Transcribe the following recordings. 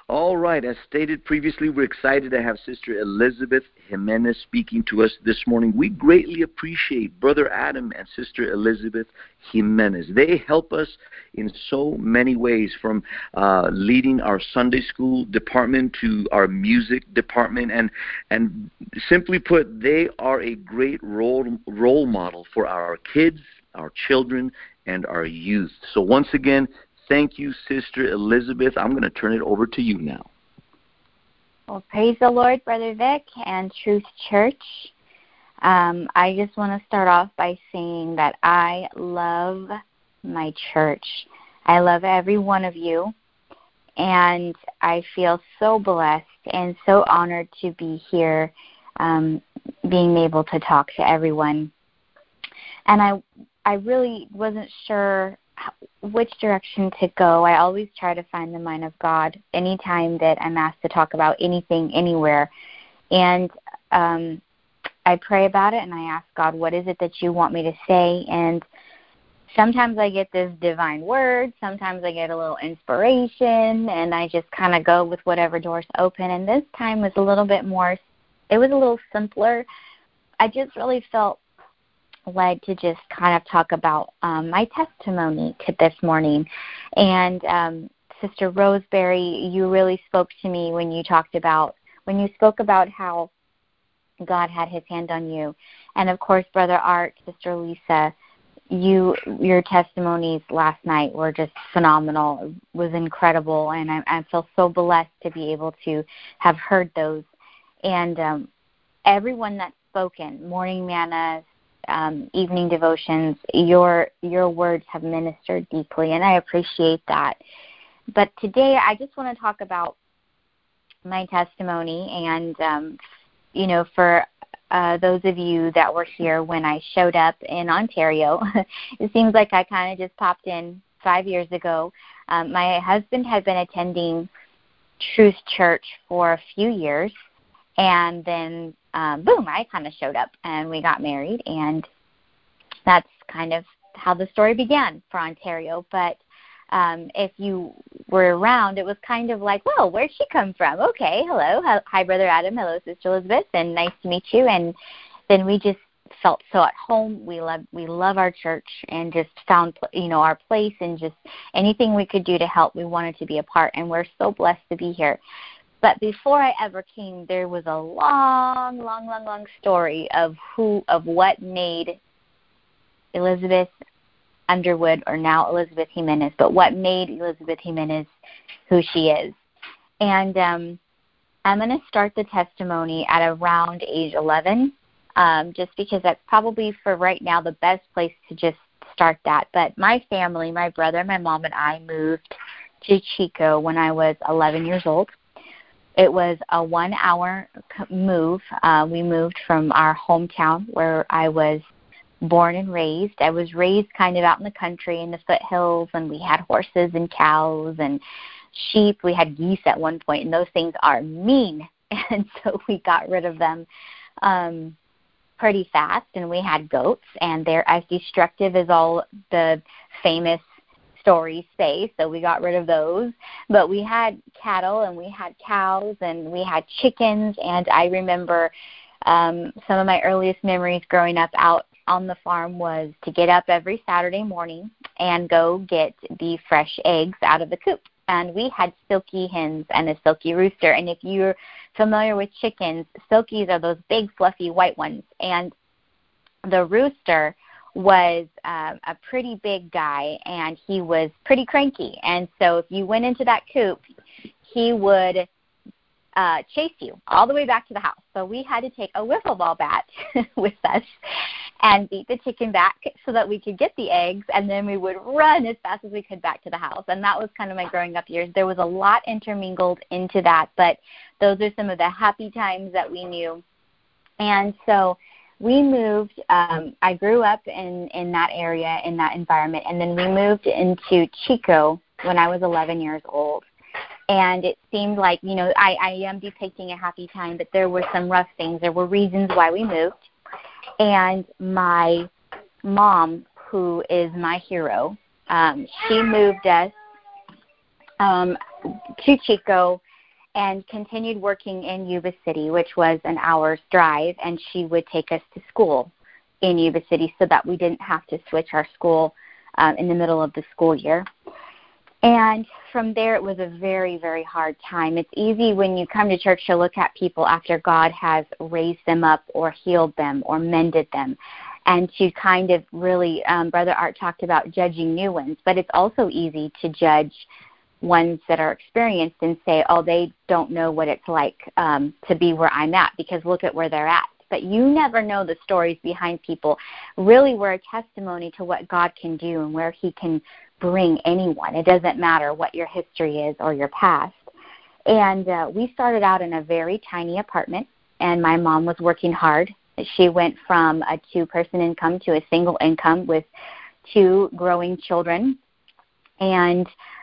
All right, as stated previously, we're excited to have Sister Elizabeth Jimenez speaking to us this morning. We greatly appreciate Brother Adam and Sister Elizabeth Jimenez. They help us in so many ways, from leading our Sunday school department to our music department. And simply put, they are a great role model for our kids, our children, and our youth. So once again, thank you, Sister Elizabeth. I'm going to turn it over to you now. Well, praise the Lord, Brother Vic and Truth Church. I just want to start off by saying that I love my church. I love every one of you, and I feel so blessed and so honored to be here, being able to talk to everyone. And I really wasn't sure which direction to go. I always try to find the mind of God anytime that I'm asked to talk about anything, anywhere. And I pray about it, and I ask God, what is it that you want me to say? And sometimes I get this divine word. Sometimes I get a little inspiration, and I just kind of go with whatever doors open. And this time was a little bit more, it was a little simpler. I just really felt led to just kind of talk about my testimony to this morning. And Sister Roseberry, you really spoke to me when you spoke about how God had his hand on you. And of course, Brother Art, Sister Lisa, your testimonies last night were just phenomenal. It was incredible, and I feel so blessed to be able to have heard those. And everyone that's spoken, morning manna, evening devotions, your words have ministered deeply, and I appreciate that. But today I just want to talk about my testimony, and for those of you that were here when I showed up in Ontario, it seems like I kind of just popped in 5 years ago. My husband had been attending Truth Church for a few years, and then boom, I kind of showed up, and we got married, and that's kind of how the story began for Ontario. But if you were around, it was kind of like, well, where'd she come from? Okay, hello. Hi, Brother Adam. Hello, Sister Elizabeth, and nice to meet you. And then we just felt so at home. We love our church, and just found our place, and just anything we could do to help, we wanted to be a part, and we're so blessed to be here. But before I ever came, there was a long story of what made Elizabeth Underwood, or now Elizabeth Jimenez, but what made Elizabeth Jimenez who she is. And I'm going to start the testimony at around age 11, just because that's probably for right now the best place to just start that. But my family, my brother, my mom, and I moved to Chico when I was 11 years old. It was a 1-hour move. We moved from our hometown where I was born and raised. I was raised kind of out in the country in the foothills, and we had horses and cows and sheep. We had geese at one point, and those things are mean, and so we got rid of them pretty fast. And we had goats, and they're as destructive as all the famous stories say, so we got rid of those. But we had cattle, and we had cows, and we had chickens. And I remember some of my earliest memories growing up out on the farm was to get up every Saturday morning and go get the fresh eggs out of the coop. And we had silky hens and a silky rooster. And if you're familiar with chickens, silkies are those big fluffy white ones, and the rooster was a pretty big guy, and he was pretty cranky. And so if you went into that coop, he would chase you all the way back to the house. So we had to take a wiffle ball bat with us and beat the chicken back so that we could get the eggs, and then we would run as fast as we could back to the house. And that was kind of my growing up years. There was a lot intermingled into that, but those are some of the happy times that we knew. And so we moved. I grew up in that area, in that environment, and then we moved into Chico when I was 11 years old. And it seemed like, I am depicting a happy time, but there were some rough things. There were reasons why we moved. And my mom, who is my hero, she moved us to Chico and continued working in Yuba City, which was an hour's drive, and she would take us to school in Yuba City so that we didn't have to switch our school in the middle of the school year. And from there, it was a very, very hard time. It's easy when you come to church to look at people after God has raised them up or healed them or mended them, and to kind of really, Brother Art talked about judging new ones, but it's also easy to judge ones that are experienced and say, oh, they don't know what it's like to be where I'm at, because look at where they're at. But you never know the stories behind people. Really, we're a testimony to what God can do and where he can bring anyone. It doesn't matter what your history is or your past. And we started out in a very tiny apartment, and my mom was working hard. She went from a 2-person income to a single income with 2 growing children. And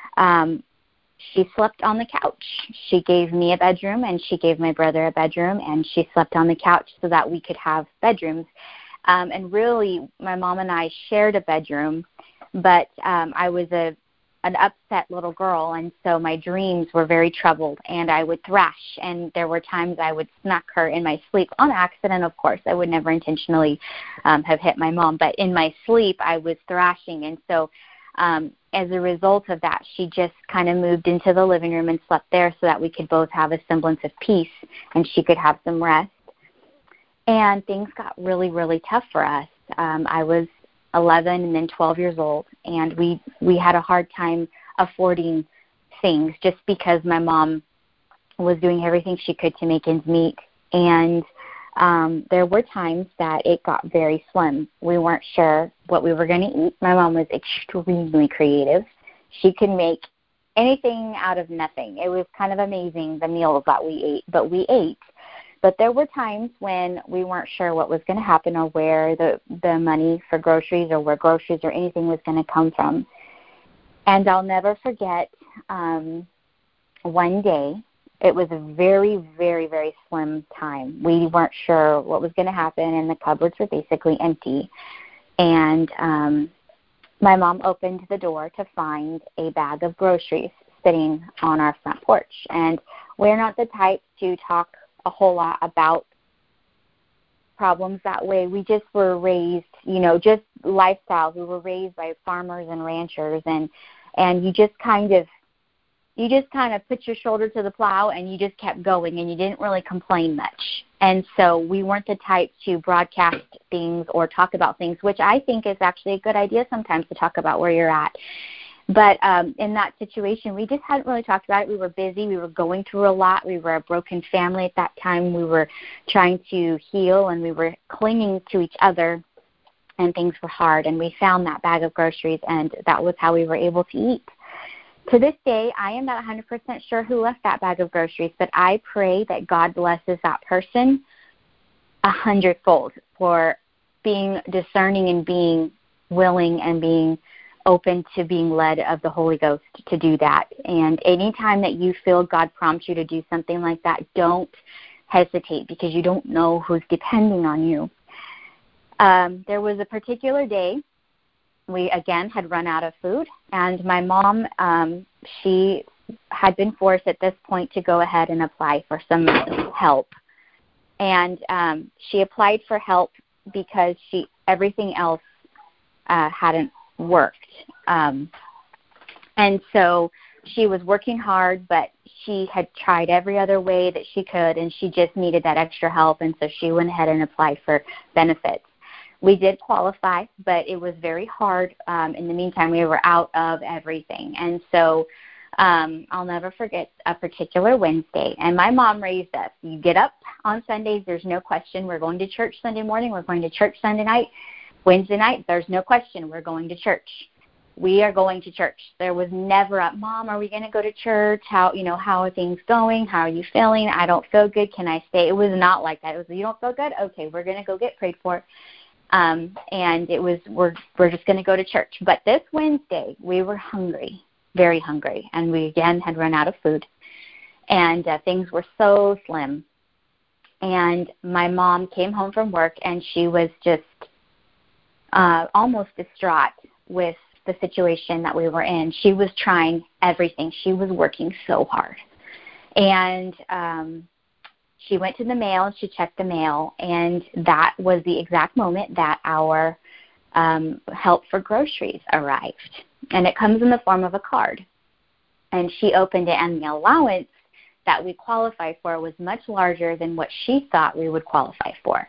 she slept on the couch. She gave me a bedroom, and she gave my brother a bedroom, and she slept on the couch so that we could have bedrooms. And really, my mom and I shared a bedroom, but I was an upset little girl, and so my dreams were very troubled, and I would thrash, and there were times I would smack her in my sleep on accident, of course. I would never intentionally have hit my mom, but in my sleep I was thrashing, and so as a result of that, she just kind of moved into the living room and slept there so that we could both have a semblance of peace and she could have some rest. And things got really, really tough for us. I was 11 and then 12 years old, and we had a hard time affording things just because my mom was doing everything she could to make ends meet. And there were times that it got very slim. We weren't sure what we were going to eat. My mom was extremely creative. She could make anything out of nothing. It was kind of amazing, the meals that we ate, but we ate. But there were times when we weren't sure what was going to happen or where the money for groceries or where groceries or anything was going to come from. And I'll never forget one day. It was a very, very, very slim time. We weren't sure what was going to happen, and the cupboards were basically empty. And my mom opened the door to find a bag of groceries sitting on our front porch. And we're not the type to talk a whole lot about problems that way. We just were raised, just lifestyles. We were raised by farmers and ranchers, and you just kind of put your shoulder to the plow and you just kept going, and you didn't really complain much. And so we weren't the type to broadcast things or talk about things, which I think is actually a good idea sometimes to talk about where you're at. But in that situation, we just hadn't really talked about it. We were busy. We were going through a lot. We were a broken family at that time. We were trying to heal, and we were clinging to each other, and things were hard. And we found that bag of groceries, and that was how we were able to eat. To this day, I am not 100% sure who left that bag of groceries, but I pray that God blesses that person 100-fold for being discerning and being willing and being open to being led of the Holy Ghost to do that. And anytime that you feel God prompts you to do something like that, don't hesitate, because you don't know who's depending on you. There was a particular day. We, again, had run out of food, and my mom, she had been forced at this point to go ahead and apply for some help. And she applied for help because everything else hadn't worked. And so she was working hard, but she had tried every other way that she could, and she just needed that extra help, and so she went ahead and applied for benefits. We did qualify, but it was very hard. In the meantime, we were out of everything. And so I'll never forget a particular Wednesday. And my mom raised us. You get up on Sundays, there's no question. We're going to church Sunday morning. We're going to church Sunday night. Wednesday night, there's no question. We're going to church. We are going to church. There was never a, Mom, are we going to go to church? How are things going? How are you feeling? I don't feel good. Can I stay? It was not like that. It was, you don't feel good? Okay, we're going to go get prayed for. And it was, we're just going to go to church. But this Wednesday, we were hungry, very hungry, and we again had run out of food, and things were so slim. And my mom came home from work, and she was just almost distraught with the situation that we were in. She was trying everything. She was working so hard. And she went to the mail and she checked the mail, and that was the exact moment that our help for groceries arrived. And it comes in the form of a card. And she opened it, and the allowance that we qualified for was much larger than what she thought we would qualify for.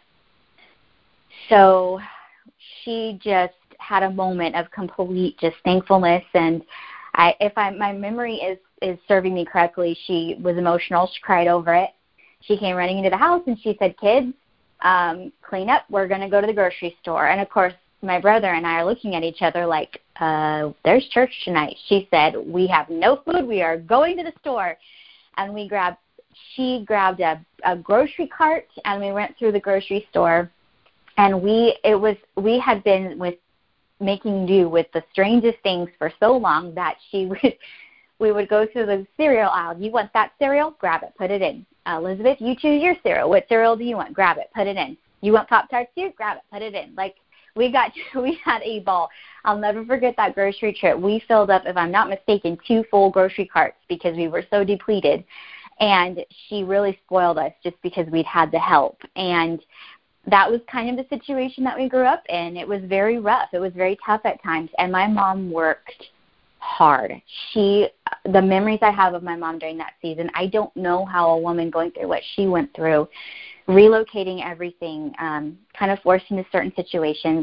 So she just had a moment of complete just thankfulness, and my memory is serving me correctly, she was emotional. She cried over it. She came running into the house and she said, "Kids, clean up. We're going to go to the grocery store." And of course, my brother and I are looking at each other like, there's church tonight. She said, "We have no food. We are going to the store." And she grabbed a grocery cart, and we went through the grocery store. And we had been making do with the strangest things for so long that we would go through the cereal aisle. "You want that cereal? Grab it, put it in. Elizabeth, you choose your cereal. What cereal do you want? Grab it, put it in. You want Pop-Tarts too? Grab it, put it in." Like, we had a ball. I'll never forget that grocery trip. We filled up, if I'm not mistaken, 2 full grocery carts because we were so depleted. And she really spoiled us just because we'd had the help. And that was kind of the situation that we grew up in. It was very rough. It was very tough at times. And my mom worked hard. The memories I have of my mom during that season, I don't know how a woman going through what she went through, relocating everything, kind of forced into certain situations,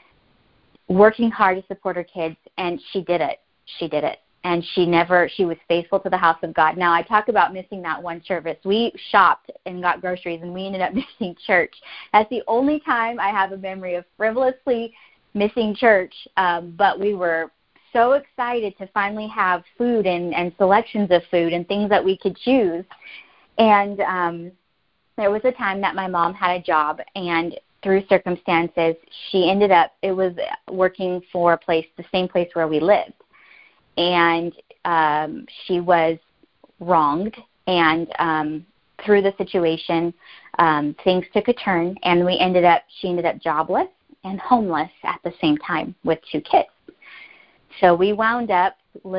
working hard to support her kids, and she did it. She did it. And she was faithful to the house of God. Now, I talk about missing that one service. We shopped and got groceries, and we ended up missing church. That's the only time I have a memory of frivolously missing church, but we were so excited to finally have food and selections of food and things that we could choose. And there was a time that my mom had a job, and through circumstances, she ended up, it was working for the same place where we lived. And she was wronged, and through the situation, things took a turn, and she ended up jobless and homeless at the same time with 2 kids. So we wound up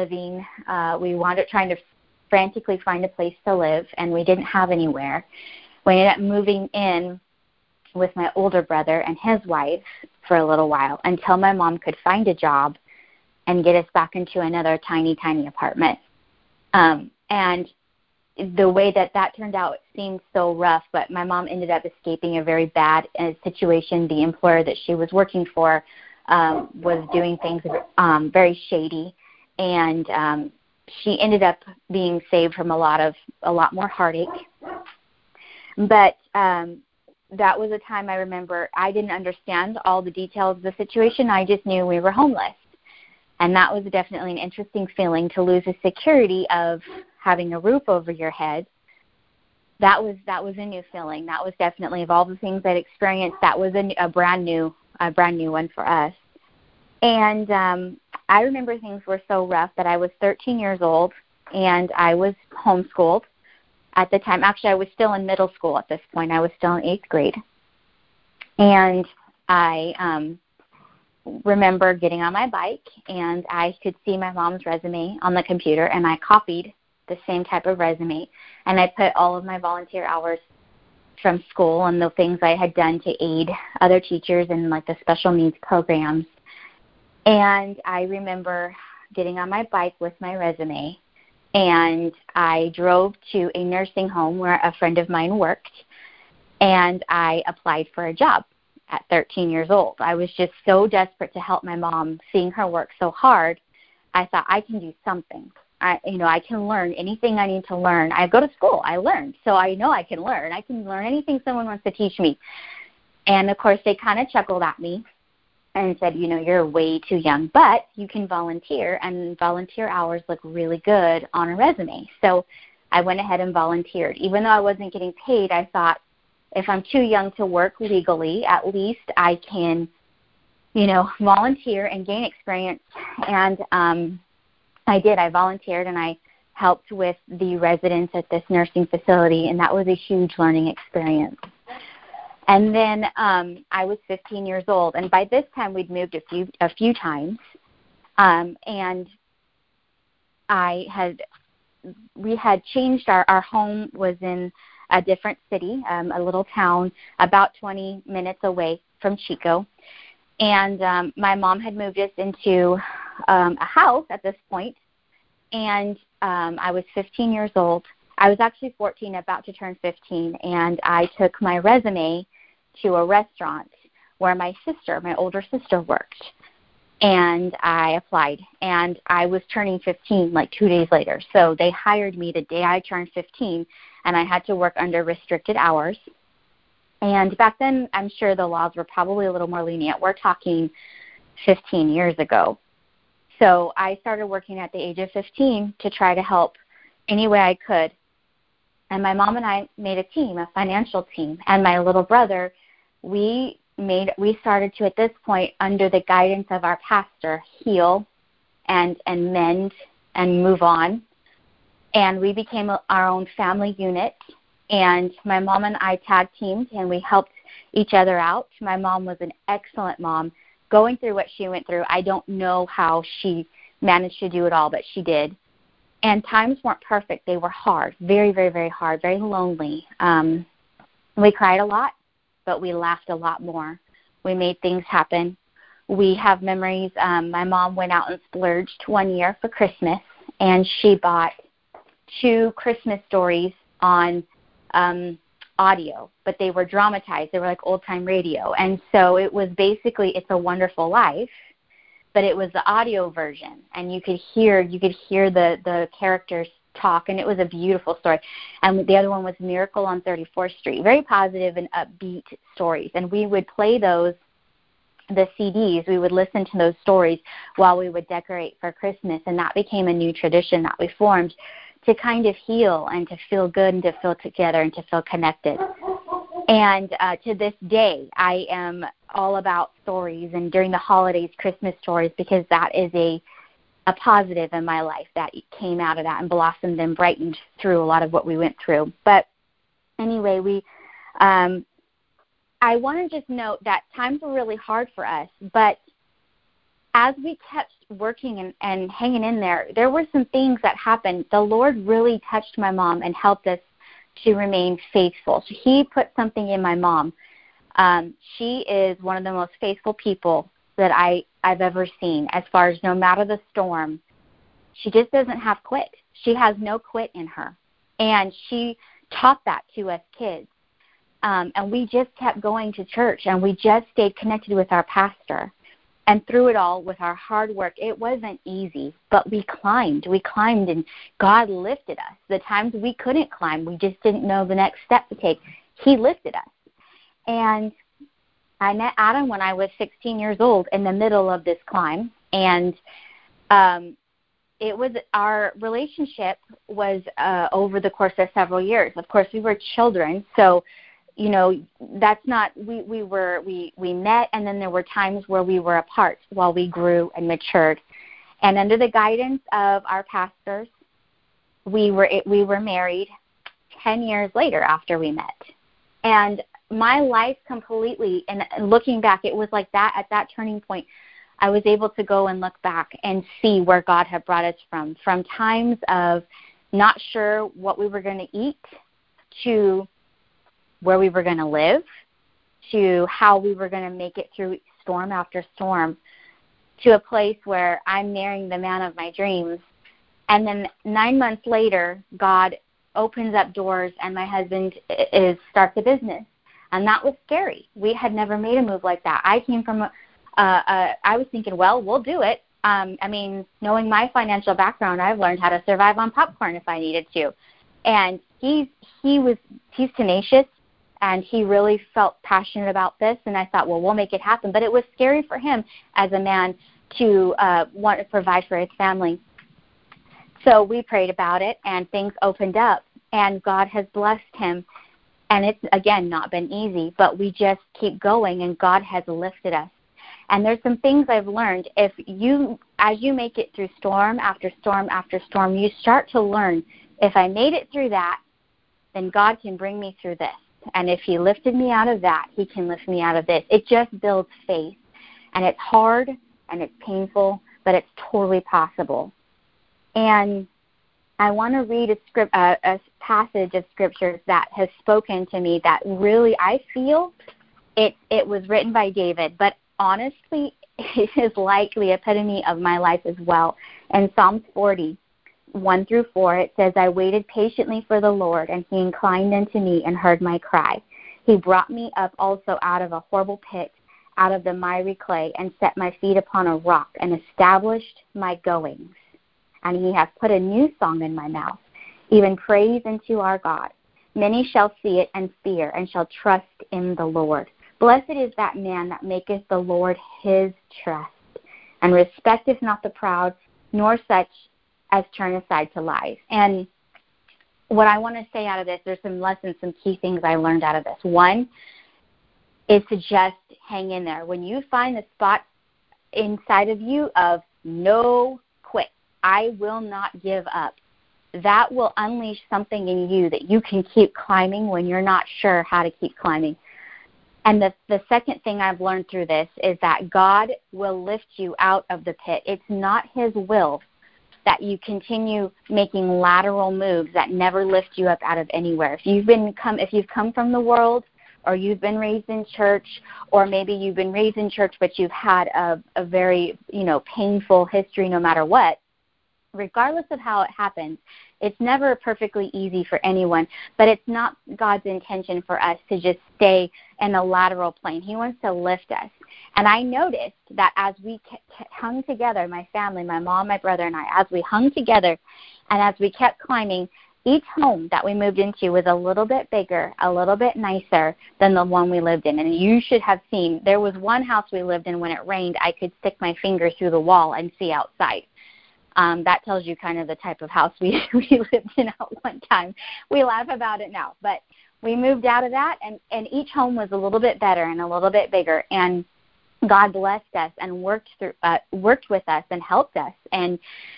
trying to frantically find a place to live, and we didn't have anywhere. We ended up moving in with my older brother and his wife for a little while until my mom could find a job and get us back into another tiny, tiny apartment. And the way that turned out seemed so rough, but my mom ended up escaping a very bad situation. The employer that she was working for was doing things very shady, and she ended up being saved from a lot more heartache. But that was a time I remember I didn't understand all the details of the situation. I just knew we were homeless. And that was definitely an interesting feeling, to lose the security of having a roof over your head. That was a new feeling. That was definitely, of all the things I'd experienced, that was a brand new one for us. And I remember things were so rough that I was 13 years old, and I was homeschooled at the time. Actually, I was still in middle school at this point. I was still in 8th grade. And I remember getting on my bike, and I could see my mom's resume on the computer, and I copied the same type of resume, and I put all of my volunteer hours from school and the things I had done to aid other teachers in like the special needs programs. And I remember getting on my bike with my resume, and I drove to a nursing home where a friend of mine worked, and I applied for a job. At 13 years old, I was just so desperate to help my mom, seeing her work so hard. I thought, I can do something. I can learn anything I need to learn. I go to school. I learned, so I know I can learn. I can learn anything someone wants to teach me. And, of course, they kind of chuckled at me and said, you're way too young, but you can volunteer, and volunteer hours look really good on a resume. So I went ahead and volunteered. Even though I wasn't getting paid, I thought, if I'm too young to work legally, at least I can, volunteer and gain experience. And I did. I volunteered, and I helped with the residents at this nursing facility, and that was a huge learning experience. And then I was 15 years old, and by this time we'd moved a few times, and I had we had changed our home was in a different city, a little town about 20 minutes away from Chico. And my mom had moved us into a house at this point, and I was 15 years old. I was actually 14, about to turn 15, and I took my resume to a restaurant where my older sister worked. And I applied, and I was turning 15 like 2 days later. So they hired me the day I turned 15, and I had to work under restricted hours. And back then, I'm sure the laws were probably a little more lenient. We're talking 15 years ago. So I started working at the age of 15 to try to help any way I could. And my mom and I made a team, a financial team. And my little brother, we started to, at this point, under the guidance of our pastor, heal and mend and move on. And we became our own family unit. And my mom and I tag teamed, and we helped each other out. My mom was an excellent mom. Going through what she went through, I don't know how she managed to do it all, but she did. And times weren't perfect. They were hard, very, very, very hard, very lonely. We cried a lot, but we laughed a lot more. We made things happen. We have memories. My mom went out and splurged one year for Christmas, and she bought 2 Christmas stories on audio, but they were dramatized. They were like old-time radio. And so it was basically It's a Wonderful Life, but it was the audio version, and you could hear the characters talk, and it was a beautiful story. And the other one was Miracle on 34th Street, very positive and upbeat stories. And we would play those, the CDs, we would listen to those stories while we would decorate for Christmas, and that became a new tradition that we formed to kind of heal and to feel good and to feel together and to feel connected. And to this day, I am all about stories, and during the holidays, Christmas stories, because that is a positive in my life that came out of that and blossomed and brightened through a lot of what we went through. But anyway, I want to just note that times were really hard for us, but as we kept working and hanging in there were some things that happened. The Lord really touched my mom and helped us to remain faithful. So He put something in my mom. She is one of the most faithful people that I've ever seen, as far as no matter the storm. She just doesn't have quit. She has no quit in her. And she taught that to us kids. And we just kept going to church, and we just stayed connected with our pastor. And through it all, with our hard work, it wasn't easy, but we climbed. We climbed, and God lifted us. The times we couldn't climb, we just didn't know the next step to take. He lifted us. And I met Adam when I was 16 years old in the middle of this climb, and our relationship was over the course of several years. Of course, we were children, so that's not, we met, and then there were times where we were apart while we grew and matured. And under the guidance of our pastors, we were married 10 years later after we met. And my life completely, and looking back, it was like that, at that turning point, I was able to go and look back and see where God had brought us from times of not sure what we were going to eat, to where we were going to live, to how we were going to make it through storm after storm, to a place where I'm marrying the man of my dreams. And then 9 months later, God opens up doors, and my husband starts a business. And that was scary. We had never made a move like that. I came from I was thinking, well, we'll do it. Knowing my financial background, I've learned how to survive on popcorn if I needed to. And he's tenacious, and he really felt passionate about this. And I thought, well, we'll make it happen. But it was scary for him as a man to want to provide for his family. So we prayed about it, and things opened up, and God has blessed him. And it's, again, not been easy, but we just keep going, and God has lifted us. And there's some things I've learned. As you make it through storm after storm after storm, you start to learn, if I made it through that, then God can bring me through this. And if He lifted me out of that, He can lift me out of this. It just builds faith. And it's hard, and it's painful, but it's totally possible. And I want to read a passage of scriptures that has spoken to me that really I feel it was written by David, but honestly, it is like the epitome of my life as well. In Psalms 40, 1-4, it says, I waited patiently for the Lord, and he inclined unto me and heard my cry. He brought me up also out of a horrible pit, out of the miry clay, and set my feet upon a rock, and established my goings. And he hath put a new song in my mouth, even praise unto our God. Many shall see it and fear, and shall trust in the Lord. Blessed is that man that maketh the Lord his trust, and respecteth not the proud, nor such as turn aside to lies. And what I want to say out of this, there's some lessons, some key things I learned out of this. One is to just hang in there. When you find the spot inside of you of no quit, I will not give up, that will unleash something in you that you can keep climbing when you're not sure how to keep climbing. And the second thing I've learned through this is that God will lift you out of the pit. It's not his will that you continue making lateral moves that never lift you up out of anywhere. If you've come from the world, or you've been raised in church, or maybe you've been raised in church but you've had a very, painful history no matter what, regardless of how it happens, it's never perfectly easy for anyone, but it's not God's intention for us to just stay in a lateral plane. He wants to lift us. And I noticed that as we hung together, my family, my mom, my brother, and I, as we hung together and as we kept climbing, each home that we moved into was a little bit bigger, a little bit nicer than the one we lived in. And you should have seen, there was one house we lived in when it rained, I could stick my finger through the wall and see outside. That tells you kind of the type of house we lived in at one time. We laugh about it now, but we moved out of that, and each home was a little bit better and a little bit bigger. And God blessed us and worked with us and helped us, and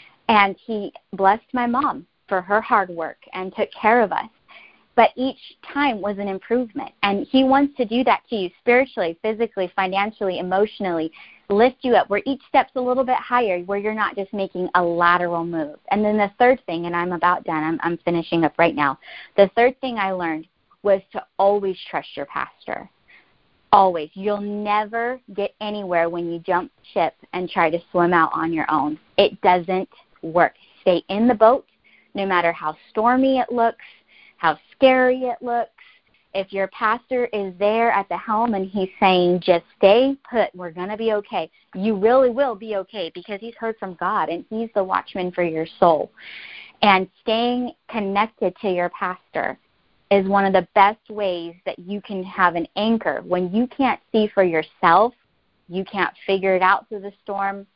he blessed my mom for her hard work and took care of us. But each time was an improvement, and he wants to do that to you spiritually, physically, financially, emotionally, lift you up where each step's a little bit higher, where you're not just making a lateral move. And then the third thing, and I'm about done, I'm finishing up right now. The third thing I learned was to always trust your pastor. Always. You'll never get anywhere when you jump ship and try to swim out on your own. It doesn't work. Stay in the boat, no matter how stormy it looks, how scary it looks. If your pastor is there at the helm and he's saying, just stay put, we're going to be okay, you really will be okay, because he's heard from God and he's the watchman for your soul. And staying connected to your pastor is one of the best ways that you can have an anchor. When you can't see for yourself, you can't figure it out through the storm,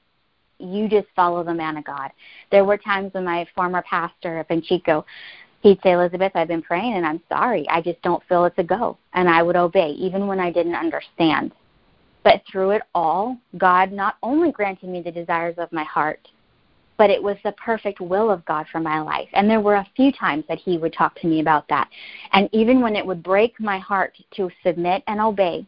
you just follow the man of God. There were times when my former pastor up in Chico, he'd say, Elizabeth, I've been praying and I'm sorry. I just don't feel it's a go. And I would obey, even when I didn't understand. But through it all, God not only granted me the desires of my heart, but it was the perfect will of God for my life. And there were a few times that he would talk to me about that. And even when it would break my heart to submit and obey,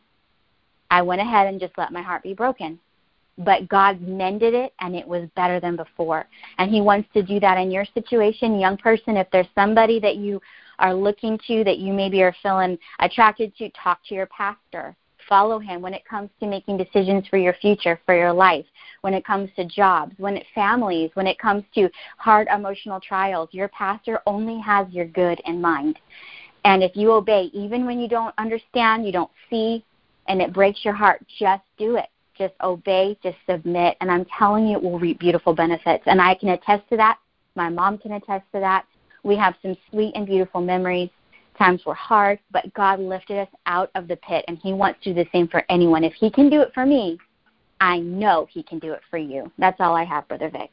I went ahead and just let my heart be broken. But God mended it, and it was better than before. And he wants to do that in your situation. Young person, if there's somebody that you are looking to, that you maybe are feeling attracted to, talk to your pastor. Follow him when it comes to making decisions for your future, for your life, when it comes to jobs, families, when it comes to hard emotional trials. Your pastor only has your good in mind. And if you obey, even when you don't understand, you don't see, and it breaks your heart, just do it. Just obey, just submit, and I'm telling you, it will reap beautiful benefits. And I can attest to that. My mom can attest to that. We have some sweet and beautiful memories. Times were hard, but God lifted us out of the pit, and he wants to do the same for anyone. If he can do it for me, I know he can do it for you. That's all I have, Brother Vic.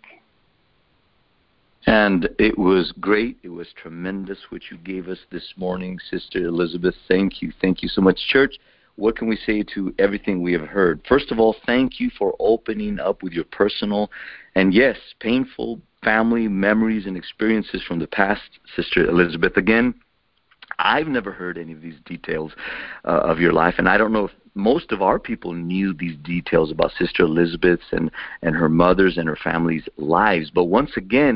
And it was great. It was tremendous what you gave us this morning, Sister Elizabeth. Thank you. Thank you so much, church. What can we say to everything we have heard? First of all, thank you for opening up with your personal and, yes, painful family memories and experiences from the past, Sister Elizabeth. Again, I've never heard any of these details of your life, and I don't know if most of our people knew these details about Sister Elizabeth's and her mother's and her family's lives. But once again,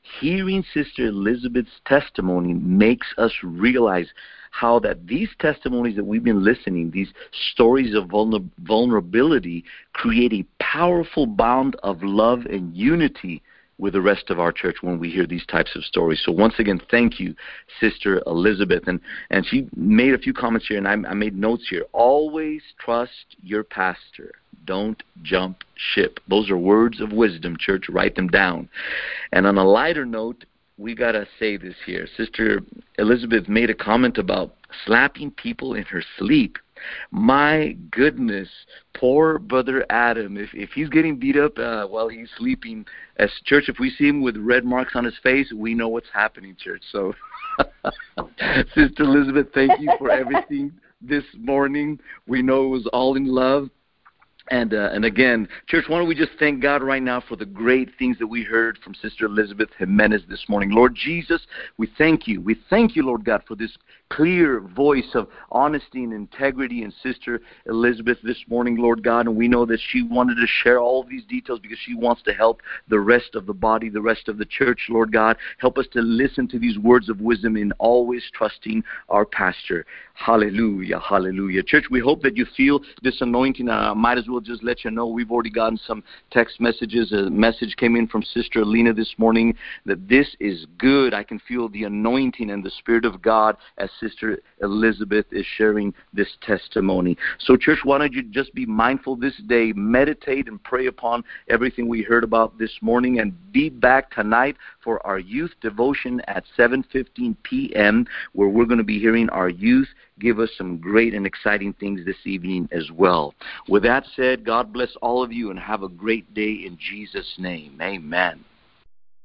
hearing Sister Elizabeth's testimony makes us realize how that these testimonies that we've been listening, these stories of vulnerability, create a powerful bond of love and unity with the rest of our church when we hear these types of stories. So once again, thank you, Sister Elizabeth. And she made a few comments here, and I made notes here. Always trust your pastor. Don't jump ship. Those are words of wisdom, church. Write them down. And on a lighter note, we got to say this here. Sister Elizabeth made a comment about slapping people in her sleep. My goodness, poor Brother Adam. If he's getting beat up while he's sleeping, as church, if we see him with red marks on his face, we know what's happening, church. So, Sister Elizabeth, thank you for everything this morning. We know it was all in love. And again, church, why don't we just thank God right now for the great things that we heard from Sister Elizabeth Jimenez this morning. Lord Jesus, we thank you. We thank you, Lord God, for this clear voice of honesty and integrity in Sister Elizabeth this morning, Lord God. And we know that she wanted to share all of these details because she wants to help the rest of the body, the rest of the church, Lord God. Help us to listen to these words of wisdom in always trusting our pastor. Hallelujah, hallelujah. Church, we hope that you feel this anointing. I might as well just let you know we've already gotten some text messages. A message came in from Sister Alina this morning that this is good. I can feel the anointing and the Spirit of God as Sister Elizabeth is sharing this testimony. So church, why don't you just be mindful this day, meditate and pray upon everything we heard about this morning, and be back tonight for our youth devotion at 7:15 p.m. where we're going to be hearing our youth give us some great and exciting things this evening as well. With that said, God bless all of you and have a great day in Jesus' name. Amen.